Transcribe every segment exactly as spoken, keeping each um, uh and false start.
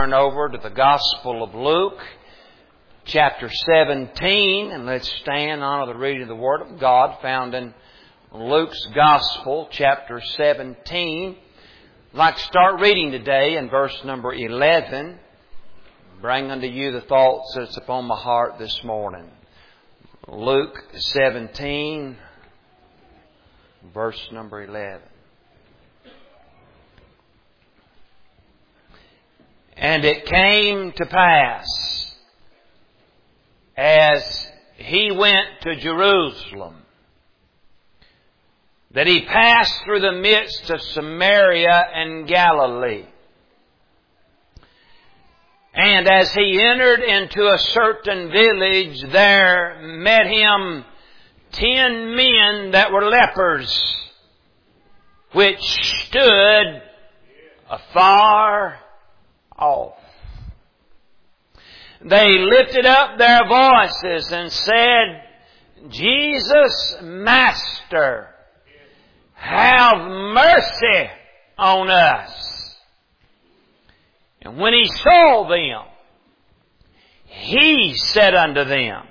Turn over to the Gospel of Luke, chapter seventeen, and let's stand and honor the reading of the Word of God found in Luke's Gospel, chapter seventeen. I'd like to start reading today in verse number eleven. Bring unto you the thoughts that's upon my heart this morning. Luke seventeen, verse number eleven. And it came to pass, as he went to Jerusalem, that he passed through the midst of Samaria and Galilee. And as he entered into a certain village, there met him ten men that were lepers, which stood afar off. They lifted up their voices and said, Jesus, Master, have mercy on us. And when he saw them, he said unto them,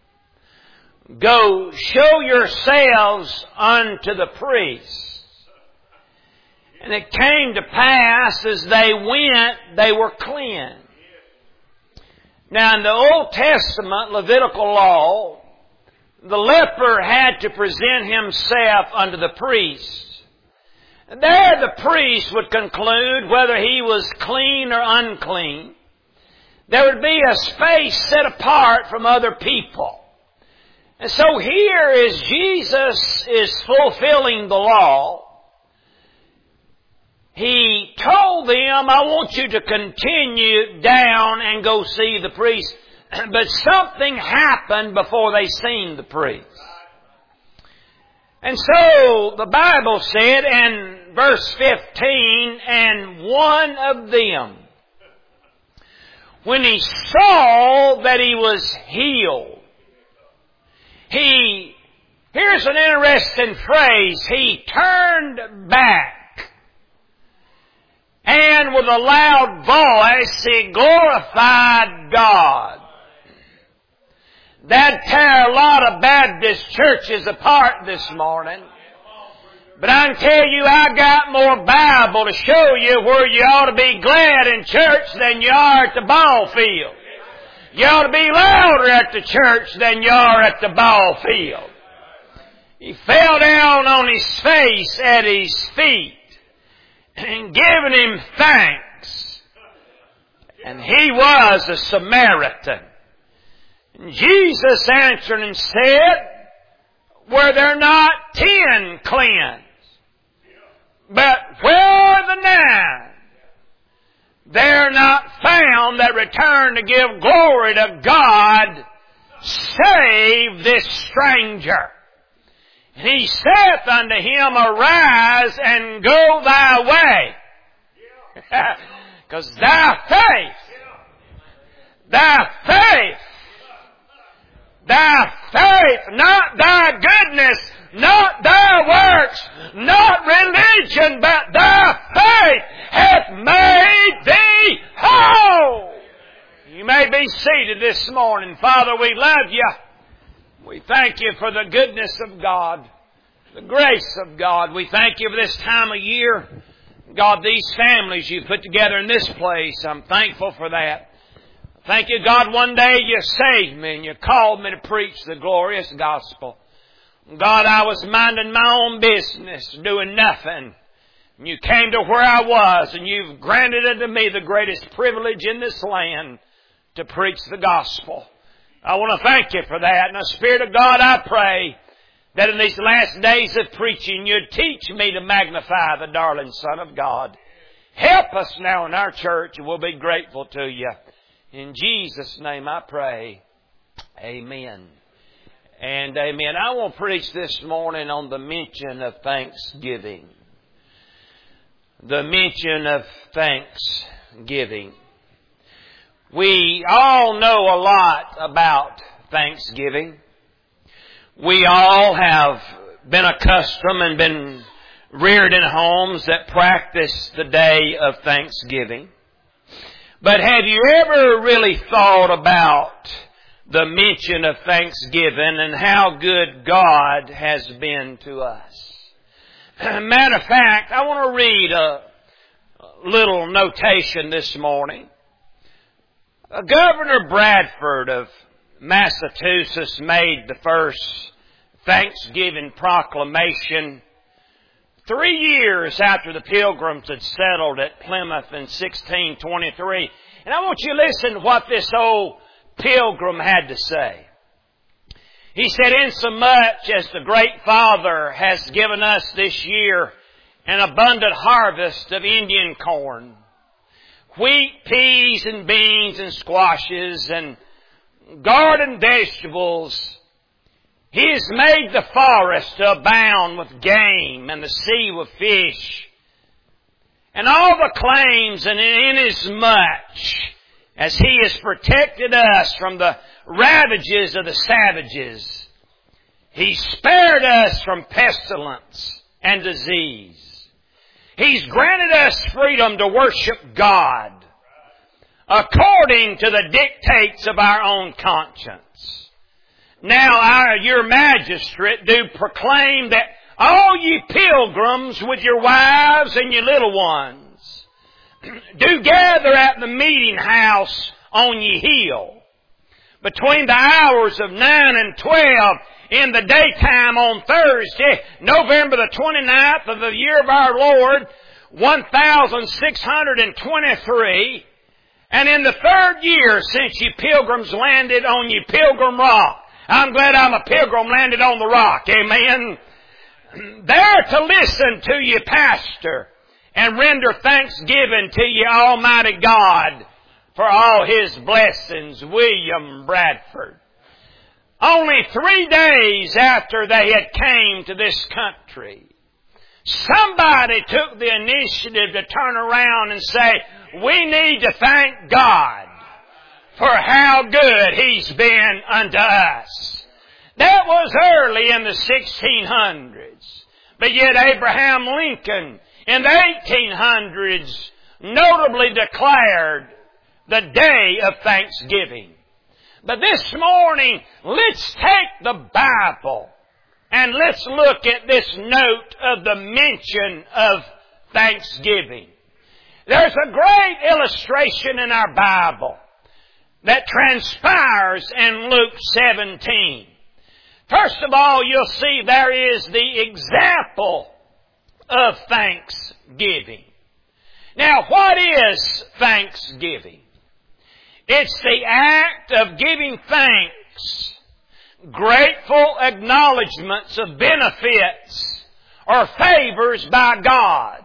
Go show yourselves unto the priests. And it came to pass, as they went, they were cleansed. Now in the Old Testament Levitical law, the leper had to present himself unto the priest. And there the priest would conclude whether he was clean or unclean. There would be a space set apart from other people. And so here, as Jesus is fulfilling the law, He told them, I want you to continue down and go see the priest. But something happened before they seen the priest. And so the Bible said in verse fifteen, and one of them, when he saw that he was healed, he, here's an interesting phrase, he turned back. And with a loud voice, he glorified God. That'd tear a lot of Baptist churches apart this morning. But I can tell you, I got more Bible to show you where you ought to be glad in church than you are at the ball field. You ought to be louder at the church than you are at the ball field. He fell down on his face at his feet, and giving him thanks. And he was a Samaritan. And Jesus answered and said, Were there not ten cleansed? But where are the nine? They're not found that return to give glory to God, save this stranger. And he saith unto him, Arise and go thy way. Because thy faith, thy faith, thy faith, not thy goodness, not thy works, not religion, but thy faith hath made thee whole. You may be seated this morning. Father, we love you. We thank you for the goodness of God, the grace of God. We thank you for this time of year. God, these families you put together in this place, I'm thankful for that. Thank you, God, one day you saved me and you called me to preach the glorious gospel. God, I was minding my own business, doing nothing. And you came to where I was and you've granted unto me the greatest privilege in this land to preach the gospel. I want to thank you for that. And the Spirit of God, I pray that in these last days of preaching, you'd teach me to magnify the darling Son of God. Help us now in our church, and we'll be grateful to you. In Jesus' name I pray. Amen. And amen. I want to preach this morning on the mention of thanksgiving. The mention of thanksgiving. We all know a lot about Thanksgiving. We all have been accustomed and been reared in homes that practice the day of Thanksgiving. But have you ever really thought about the mention of Thanksgiving and how good God has been to us? Matter of fact, I want to read a little notation this morning. Governor Bradford of Massachusetts made the first Thanksgiving proclamation three years after the Pilgrims had settled at Plymouth in sixteen twenty-three. And I want you to listen to what this old pilgrim had to say. He said, "Insomuch as the Great Father has given us this year an abundant harvest of Indian corn, wheat, peas, and beans, and squashes, and garden vegetables, He has made the forest to abound with game and the sea with fish, and all the claims, and inasmuch as He has protected us from the ravages of the savages, He spared us from pestilence and disease. He's granted us freedom to worship God according to the dictates of our own conscience. Now our, your magistrate do proclaim that all ye pilgrims with your wives and your little ones do gather at the meeting house on ye hill between the hours of nine and twelve in the daytime on Thursday, November the twenty-ninth of the year of our Lord, one thousand six hundred twenty-three, and in the third year since ye pilgrims landed on ye Pilgrim Rock." I'm glad I'm a pilgrim landed on the rock. Amen. "There to listen to ye pastor and render thanksgiving to ye Almighty God for all His blessings." William Bradford. Only three days after they had came to this country, somebody took the initiative to turn around and say, "We need to thank God for how good He's been unto us." That was early in the sixteen hundreds. But yet Abraham Lincoln in the eighteen hundreds notably declared the day of Thanksgiving. But this morning, let's take the Bible and let's look at this note of the mention of Thanksgiving. There's a great illustration in our Bible that transpires in Luke seventeen. First of all, you'll see there is the example of thanksgiving. Now, what is thanksgiving? It's the act of giving thanks, grateful acknowledgments of benefits or favors by God,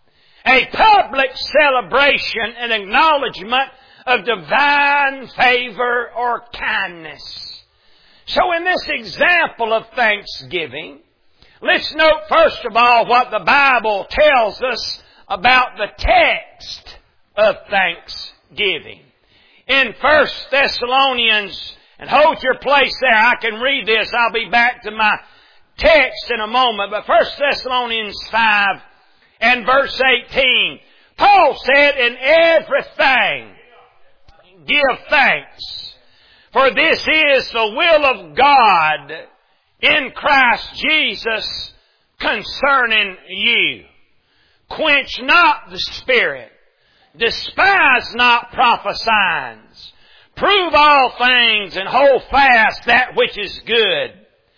a public celebration and acknowledgment of divine favor or kindness. So in this example of thanksgiving, let's note first of all what the Bible tells us about the text of thanksgiving. In First Thessalonians, and hold your place there, I can read this, I'll be back to my text in a moment, but First Thessalonians five and verse eighteen, Paul said, "In everything give thanks, for this is the will of God in Christ Jesus concerning you. Quench not the Spirit, despise not prophesying. Prove all things and hold fast that which is good.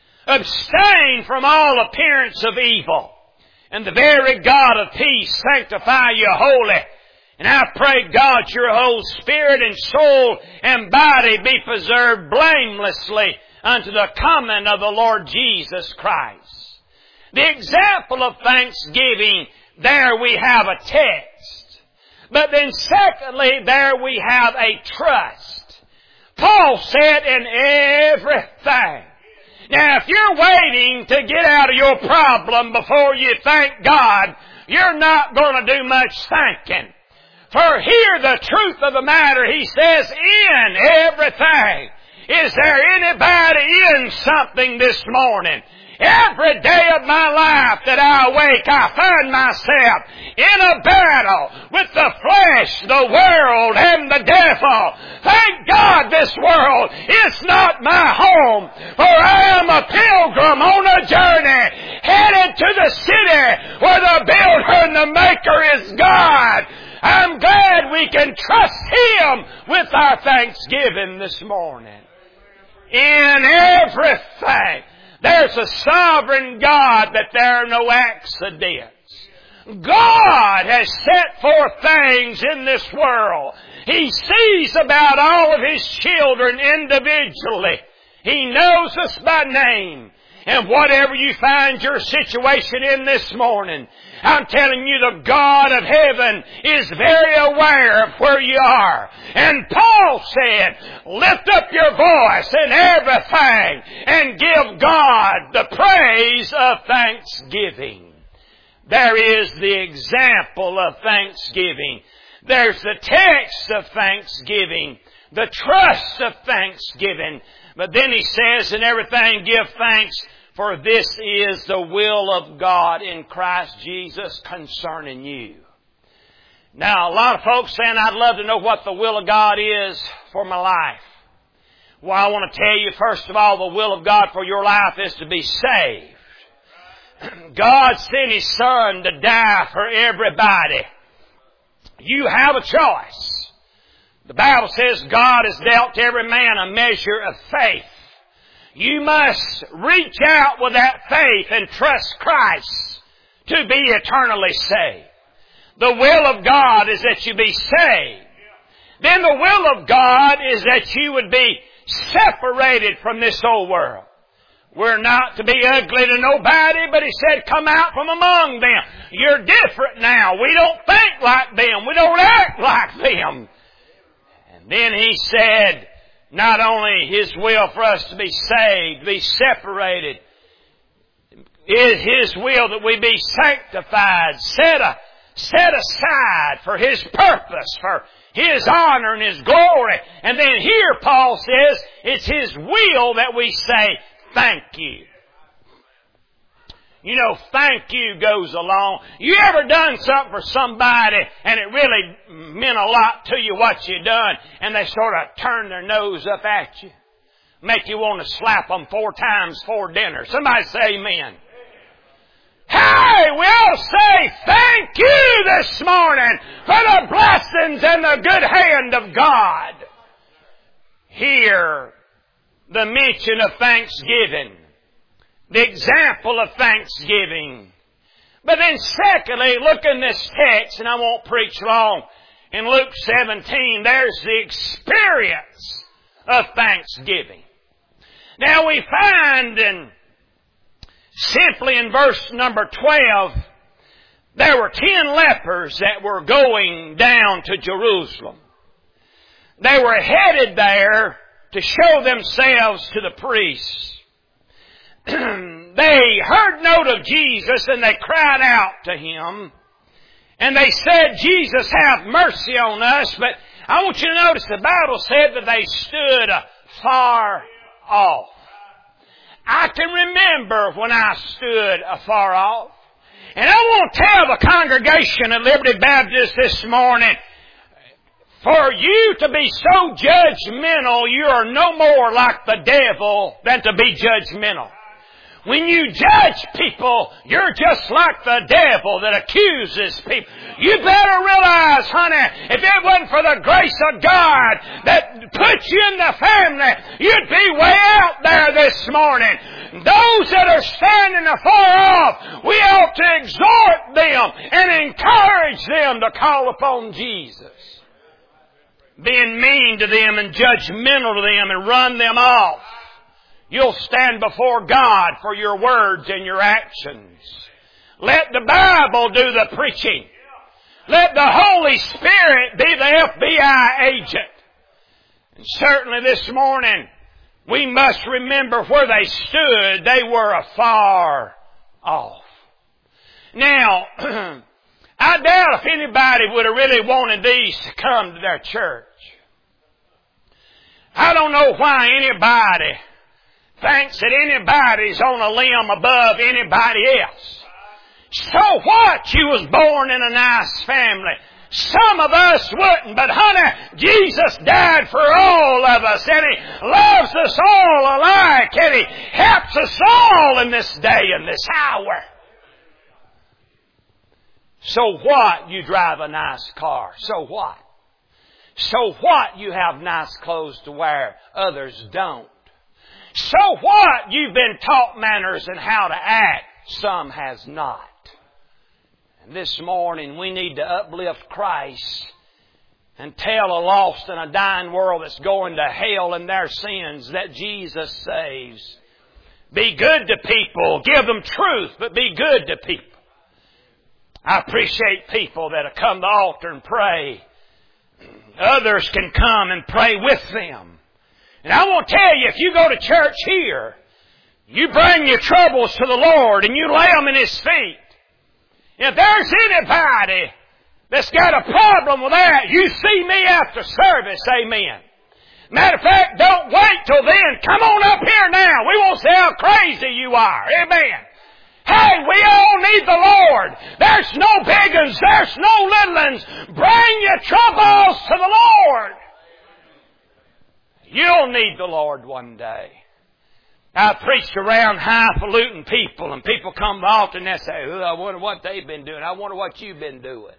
Abstain from all appearance of evil. And the very God of peace sanctify you wholly. And I pray, God, your whole spirit and soul and body be preserved blamelessly unto the coming of the Lord Jesus Christ." The example of thanksgiving, there we have a text. But then secondly, there we have a trust. Paul said, "In everything." Now, if you're waiting to get out of your problem before you thank God, you're not going to do much thanking. For here the truth of the matter, he says, in everything. Is there anybody in something this morning? Every day of my life that I awake, I find myself in a battle with the flesh, the world, and the devil. Thank God this world is not my home, for I am a pilgrim on a journey headed to the city where the builder and the maker is God. I'm glad we can trust Him with our thanksgiving this morning. In everything, there's a sovereign God, that there are no accidents. God has set forth things in this world. He sees about all of His children individually. He knows us by name. And whatever you find your situation in this morning, I'm telling you, the God of heaven is very aware of where you are. And Paul said, lift up your voice in everything and give God the praise of thanksgiving. There is the example of thanksgiving. There's the text of thanksgiving, the trust of thanksgiving. But then he says, in everything give thanks, for this is the will of God in Christ Jesus concerning you. Now, a lot of folks saying, I'd love to know what the will of God is for my life. Well, I want to tell you, first of all, the will of God for your life is to be saved. God sent His Son to die for everybody. You have a choice. The Bible says God has dealt to every man a measure of faith. You must reach out with that faith and trust Christ to be eternally saved. The will of God is that you be saved. Then the will of God is that you would be separated from this old world. We're not to be ugly to nobody, but He said, come out from among them. You're different now. We don't think like them. We don't act like them. And then He said, not only His will for us to be saved, be separated, is His will that we be sanctified, set, a, set aside for His purpose, for His honor and His glory. And then here Paul says, it's His will that we say, thank you. You know, thank you goes along. You ever done something for somebody and it really meant a lot to you what you done, and they sort of turn their nose up at you? Make you want to slap them four times for dinner. Somebody say amen. Hey, we ought to say thank you this morning for the blessings and the good hand of God. Here, the mention of thanksgiving. The example of thanksgiving. But then secondly, look in this text, and I won't preach long. In Luke seventeen, there's the experience of thanksgiving. Now we find in, simply in verse number twelve, there were ten lepers that were going down to Jerusalem. They were headed there to show themselves to the priests. They heard note of Jesus and they cried out to Him. And they said, Jesus, have mercy on us. But I want you to notice the Bible said that they stood afar off. I can remember when I stood afar off. And I want to tell the congregation at Liberty Baptist this morning, for you to be so judgmental, you are no more like the devil than to be judgmental. When you judge people, you're just like the devil that accuses people. You better realize, honey, if it wasn't for the grace of God that put you in the family, you'd be way out there this morning. Those that are standing afar off, we ought to exhort them and encourage them to call upon Jesus. Being mean to them and judgmental to them and run them off, you'll stand before God for your words and your actions. Let the Bible do the preaching. Let the Holy Spirit be the F B I agent. And certainly this morning, we must remember where they stood. They were afar off. Now, I doubt if anybody would have really wanted these to come to their church. I don't know why anybody thinks that anybody's on a limb above anybody else. So what? You was born in a nice family. Some of us wouldn't, but honey, Jesus died for all of us, and He loves us all alike, and He helps us all in this day and this hour. So what? You drive a nice car. So what? So what? You have nice clothes to wear. Others don't. So what? You've been taught manners and how to act. Some has not. This morning we need to uplift Christ and tell a lost and a dying world that's going to hell in their sins that Jesus saves. Be good to people. Give them truth, but be good to people. I appreciate people that have come to the altar and pray. Others can come and pray with them. And I want to tell you, if you go to church here, you bring your troubles to the Lord and you lay them in His feet. If there's anybody that's got a problem with that, you see me after service, amen. Matter of fact, don't wait till then. Come on up here now. We won't see how crazy you are, amen. Hey, we all need the Lord. There's no big uns, there's no little uns. Bring your troubles to the Lord. You'll need the Lord one day. I preached around highfalutin people, and people come to the altar and they say, oh, I wonder what they've been doing. I wonder what you've been doing.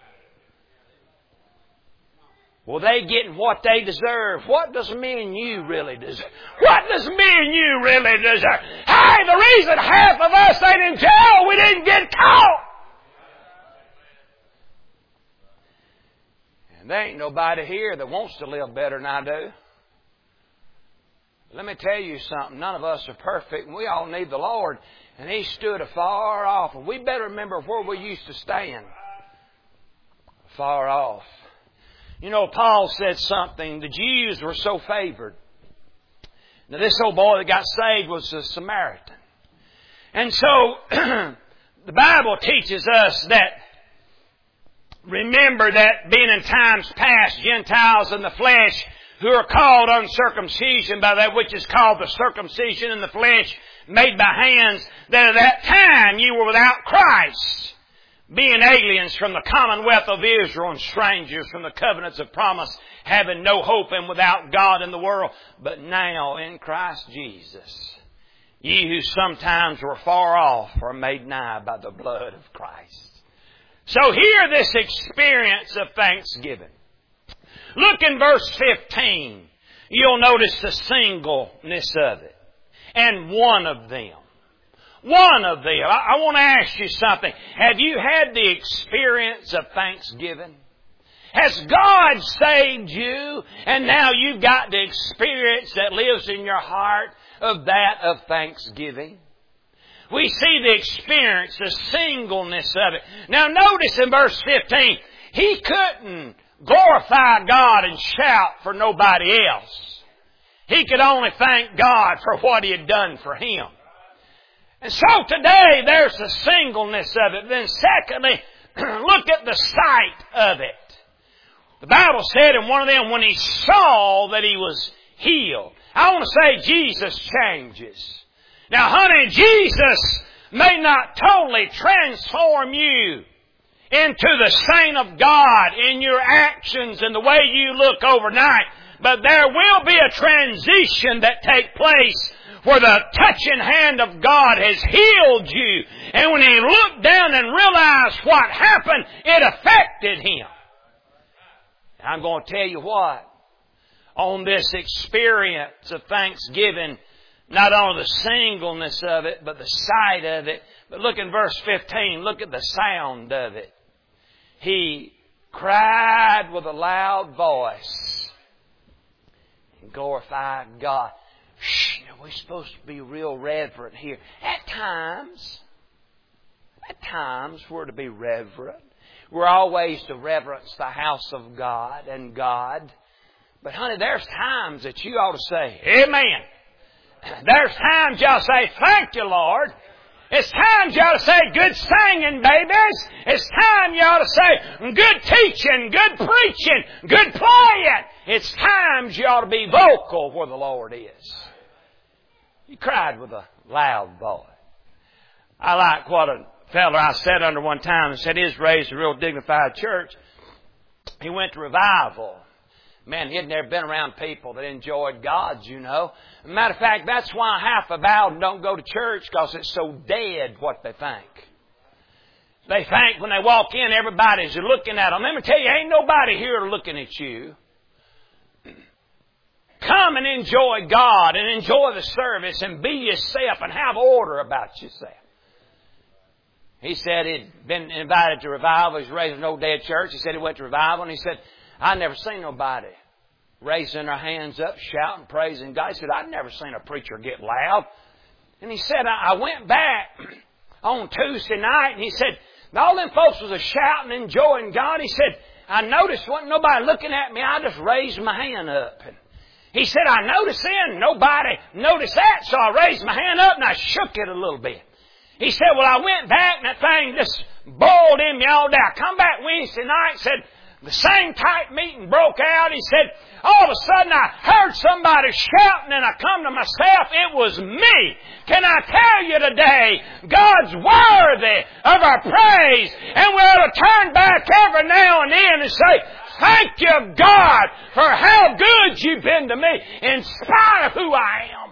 Well, they getting what they deserve. What does me and you really deserve? What does me and you really deserve? Hey, the reason half of us ain't in jail, we didn't get caught. And there ain't nobody here that wants to live better than I do. Let me tell you something. None of us are perfect, and we all need the Lord. And He stood afar off. And we better remember where we used to stand. Far off. You know, Paul said something. The Jews were so favored. Now, this old boy that got saved was a Samaritan. And so, the Bible teaches us that, remember that being in times past, Gentiles in the flesh, who are called uncircumcision by that which is called the circumcision in the flesh made by hands, that at that time you were without Christ, being aliens from the commonwealth of Israel and strangers from the covenants of promise, having no hope and without God in the world. But now in Christ Jesus, ye who sometimes were far off are made nigh by the blood of Christ. So hear this experience of thanksgiving. Look in verse fifteen. You'll notice the singleness of it. And one of them. One of them. I, I want to ask you something. Have you had the experience of thanksgiving? Has God saved you and now you've got the experience that lives in your heart of that of thanksgiving? We see the experience, the singleness of it. Now notice in verse fifteen, he couldn't glorify God and shout for nobody else. He could only thank God for what He had done for him. And so today there's the singleness of it. Then secondly, look at the sight of it. The Bible said in one of them, when he saw that he was healed. I want to say Jesus changes. Now honey, Jesus may not totally transform you into the saint of God in your actions and the way you look overnight. But there will be a transition that takes place where the touching hand of God has healed you. And when He looked down and realized what happened, it affected Him. I'm going to tell you what. On this experience of thanksgiving, not only the singleness of it, but the sight of it. But look in verse fifteen. Look at the sound of it. He cried with a loud voice and glorified God. Shh, you know, we're supposed to be real reverent here. At times, at times we're to be reverent. We're always to reverence the house of God and God. But honey, there's times that you ought to say, Amen. There's times you ought to say, Thank you, Lord. It's times you ought to say, good singing, babies. It's time you ought to say, good teaching, good preaching, good playing. It's times you ought to be vocal where the Lord is. He cried with a loud voice. I like what a fellow I sat under one time and said he was raised in a real dignified church. He went to revival. Man, he'd never been around people that enjoyed God, you know. Matter of fact, that's why half of Bowden don't go to church, because it's so dead what they think. They think when they walk in, everybody's looking at them. Let me tell you, ain't nobody here looking at you. Come and enjoy God and enjoy the service and be yourself and have order about yourself. He said he'd been invited to revival. He was raised in an old dead church. He said he went to revival, and he said, I never seen nobody raising their hands up, shouting, praising God. He said, I've never seen a preacher get loud. And he said, I went back on Tuesday night, and he said, all them folks was a shouting, enjoying God. He said, I noticed wasn't nobody looking at me. I just raised my hand up. And he said, I noticed then nobody noticed that, so I raised my hand up and I shook it a little bit. He said, well, I went back and that thing just boiled in me all day. I come back Wednesday night and said, the same type meeting broke out. He said, all of a sudden I heard somebody shouting and I come to myself. It was me. Can I tell you today, God's worthy of our praise. And we ought to turn back every now and then and say, thank you, God, for how good you've been to me in spite of who I am.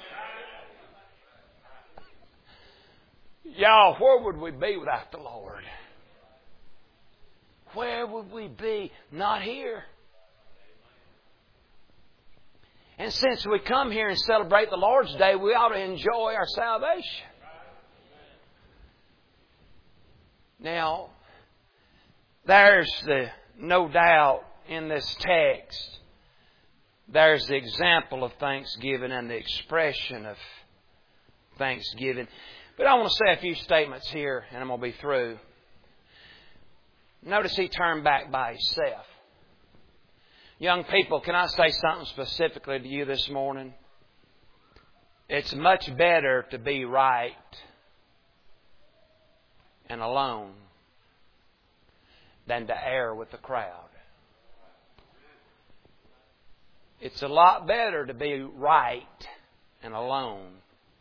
Y'all, where would we be without the Lord? Where would we be? Not here. And since we come here and celebrate the Lord's Day, we ought to enjoy our salvation. Now, there's the, no doubt in this text, there's the example of thanksgiving and the expression of thanksgiving. But I want to say a few statements here, and I'm going to be through. Notice he turned back by himself. Young people, can I say something specifically to you this morning? It's much better to be right and alone than to err with the crowd. It's a lot better to be right and alone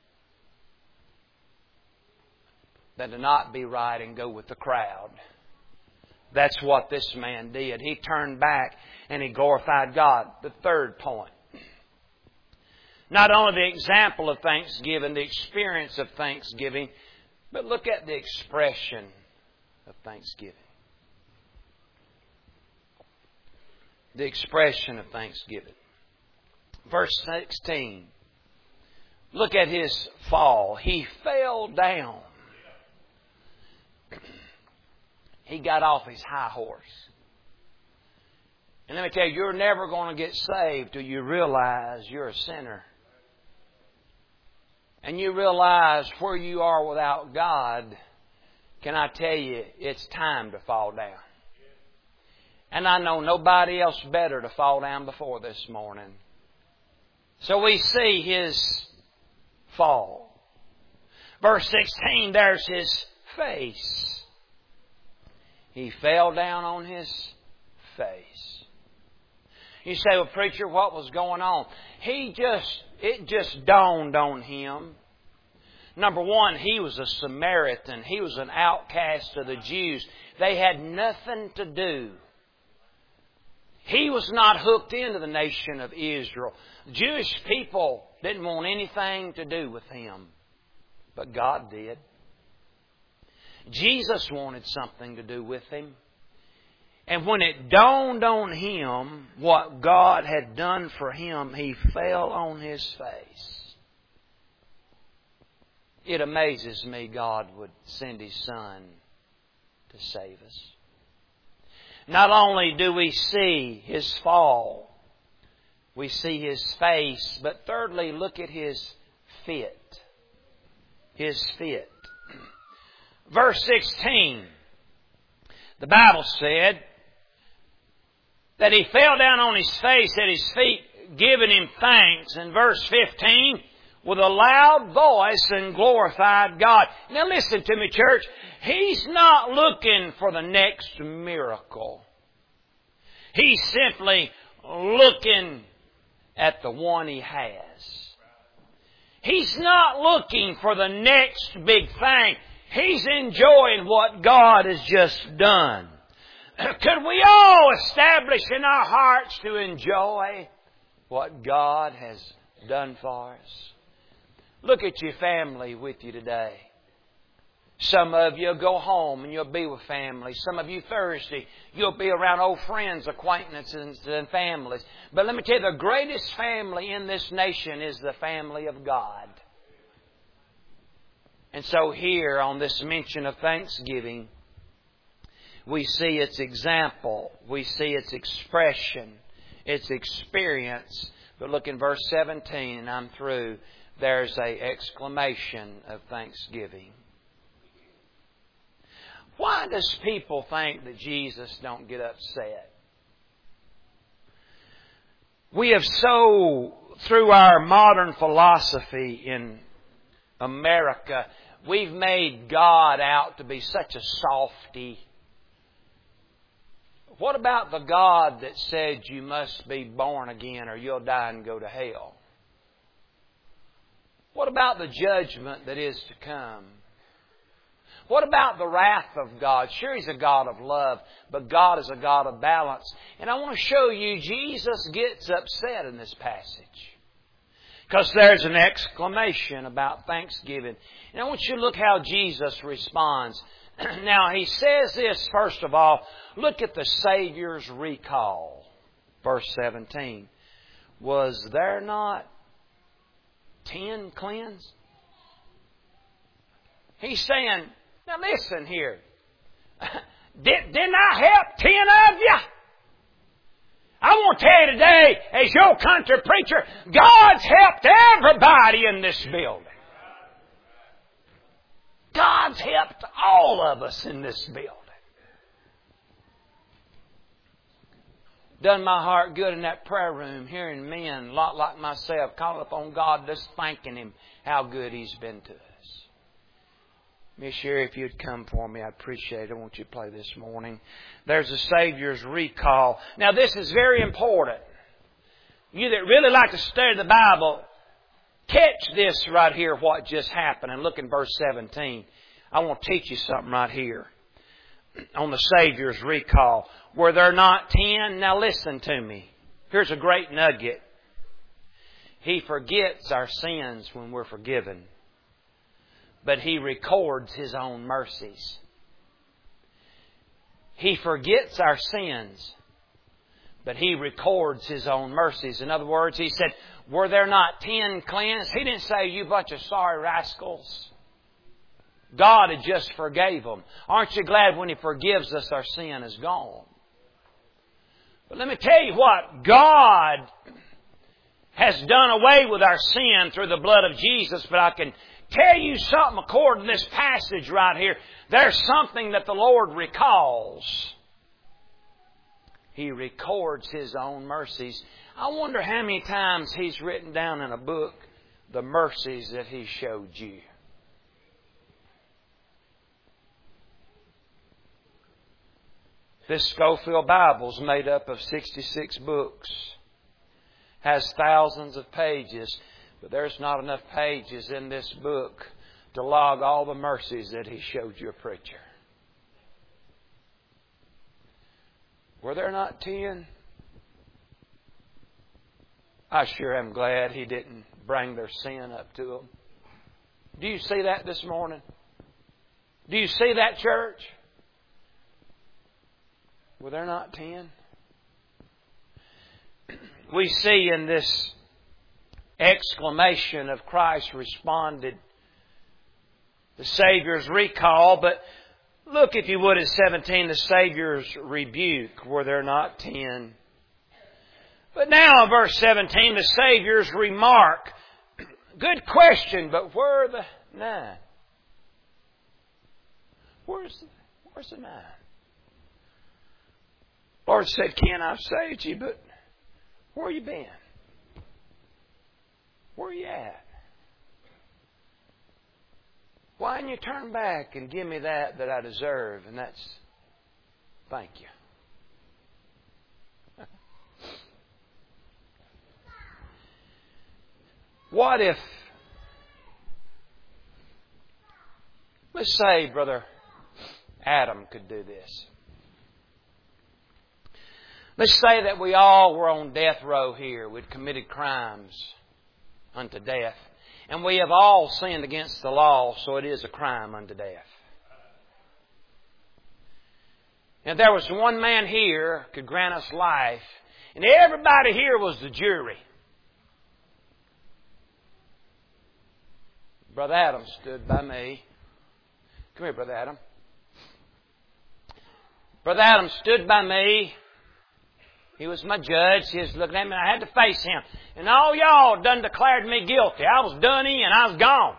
than to not be right and go with the crowd. That's what this man did. He turned back and he glorified God. The third point. Not only the example of thanksgiving, the experience of thanksgiving, but look at the expression of thanksgiving. The expression of thanksgiving. Verse sixteen. Look at his fall. He fell down. He got off his high horse. And let me tell you, you're never going to get saved till you realize you're a sinner. And you realize where you are without God. Can I tell you, it's time to fall down. And I know nobody else better to fall down before this morning. So we see his fall. Verse sixteen, there's his face. He fell down on his face. You say, well, preacher, what was going on? He just, it just dawned on him. Number one, he was a Samaritan. He was an outcast of the Jews. They had nothing to do. He was not hooked into the nation of Israel. Jewish people didn't want anything to do with him. But God did. Jesus wanted something to do with him. And when it dawned on him what God had done for him, he fell on his face. It amazes me God would send His Son to save us. Not only do we see His fall, we see His face, but thirdly, look at His fit. His fit. Verse sixteen, the Bible said that he fell down on his face at his feet, giving Him thanks. In verse fifteen, with a loud voice and glorified God. Now listen to me, church. He's not looking for the next miracle. He's simply looking at the one he has. He's not looking for the next big thing. He's enjoying what God has just done. Could we all establish in our hearts to enjoy what God has done for us? Look at your family with you today. Some of you will go home and you'll be with family. Some of you Thursday, you'll be around old friends, acquaintances, and families. But let me tell you, the greatest family in this nation is the family of God. And so here on this mention of Thanksgiving, we see its example. We see its expression, its experience. But look in verse seventeen, and I'm through. There's an exclamation of thanksgiving. Why does people think that Jesus don't get upset? We have so, through our modern philosophy in America, we've made God out to be such a softy. What about the God that said you must be born again or you'll die and go to hell? What about the judgment that is to come? What about the wrath of God? Sure, He's a God of love, but God is a God of balance. And I want to show you Jesus gets upset in this passage. Because there's an exclamation about thanksgiving. And I want you to look how Jesus responds. Now, He says this, first of all, look at the Savior's recall. Verse seventeen. Was there not ten cleansed? He's saying, now listen here. Did, didn't I help ten of you? I want to tell you today, as your country preacher, God's helped everybody in this building. God's helped all of us in this building. Done my heart good in that prayer room, hearing men, a lot like myself, calling upon God, just thanking Him how good He's been to us. Miss Sherry, if you'd come for me, I'd appreciate it. I want you to play this morning. There's a Savior's recall. Now, this is very important. You that really like to study the Bible, catch this right here, what just happened. And look in verse seventeen. I want to teach you something right here on the Savior's recall. Were there not ten? Now listen to me. Here's a great nugget. He forgets our sins when we're forgiven, but He records His own mercies. He forgets our sins, but He records His own mercies. In other words, He said, were there not ten cleansed? He didn't say, you bunch of sorry rascals. God had just forgave them. Aren't you glad when He forgives us, our sin is gone? But let me tell you what, God has done away with our sin through the blood of Jesus, but I can tell you something according to this passage right here. There's something that the Lord recalls. He records His own mercies. I wonder how many times He's written down in a book the mercies that He showed you. This Scofield Bible is made up of sixty-six books. Has thousands of pages. But there's not enough pages in this book to log all the mercies that He showed your preacher. Were there not ten? I sure am glad He didn't bring their sin up to them. Do you see that this morning? Do you see that, church? Were there not ten? We see in this exclamation of Christ responded the Savior's recall, but look, if you would, at seventeen, the Savior's rebuke. Were there not ten? But now in verse seventeen, the Savior's remark. Good question, but where are the nine? Where's the, where's the nine? Lord said, Ken, I've saved you, but where you been? Where you at? Why didn't you turn back and give me that that I deserve? And that's thank you. What if Let's say Brother Adam could do this. Let's say that we all were on death row here. We'd committed crimes unto death. And we have all sinned against the law, so it is a crime unto death. And there was one man here could grant us life, and everybody here was the jury. Brother Adam stood by me. Come here, Brother Adam. Brother Adam stood by me. He was my judge. He was looking at me, and I had to face him. And all y'all done declared me guilty. I was done in. I was gone.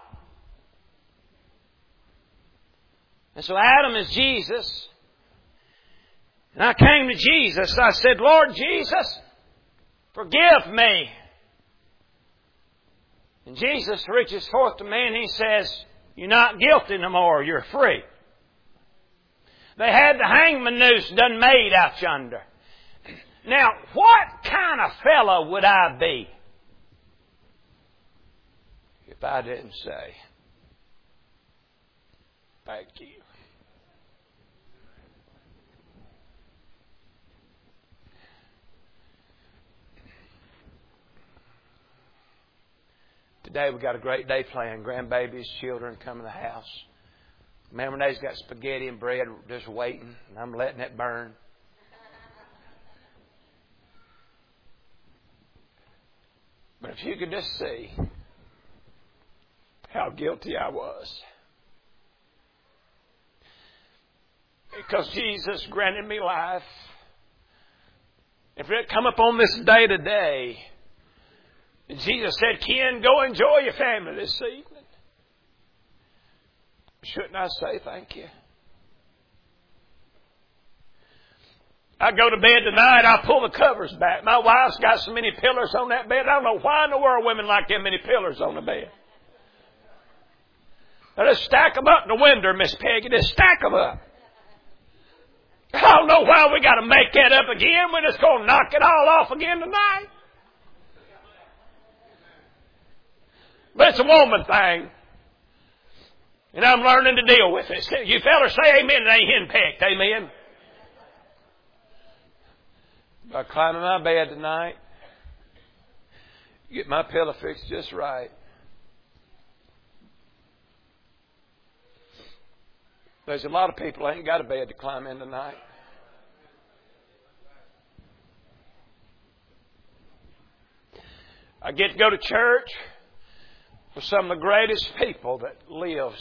And so Adam is Jesus. And I came to Jesus. I said, Lord Jesus, forgive me. And Jesus reaches forth to me and He says, you're not guilty no more. You're free. They had the hangman noose done made out yonder. Now, what kind of fellow would I be if I didn't say, thank you? Today we got a great day planned. Grandbabies, children come to the house. Man, Renee's got spaghetti and bread just waiting, and I'm letting it burn. But if you could just see how guilty I was. Because Jesus granted me life. If it had come upon this day today, Jesus said, Ken, go enjoy your family this evening. Shouldn't I say thank you? I go to bed tonight, I pull the covers back. My wife's got so many pillows on that bed. I don't know why in the world women like that many pillows on the bed. Now just stack them up in the window, Miss Peggy. Just stack them up. I don't know why we got to make that up again. We're just going to knock it all off again tonight. But it's a woman thing. And I'm learning to deal with it. You fellas say amen, it ain't henpecked. Amen. By climbing my bed tonight, get my pillow fixed just right. There's a lot of people that ain't got a bed to climb in tonight. I get to go to church with some of the greatest people that lives.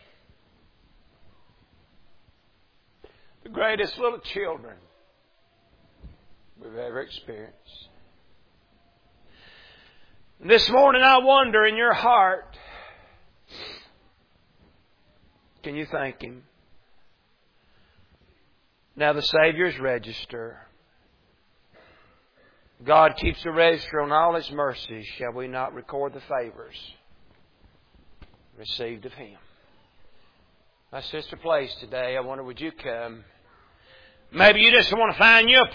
The greatest little children we've ever experienced. And this morning I wonder in your heart, can you thank Him? Now the Savior's register. God keeps a register on all His mercies. Shall we not record the favors received of Him? My sister plays today. I wonder, would you come? Maybe you just want to find you a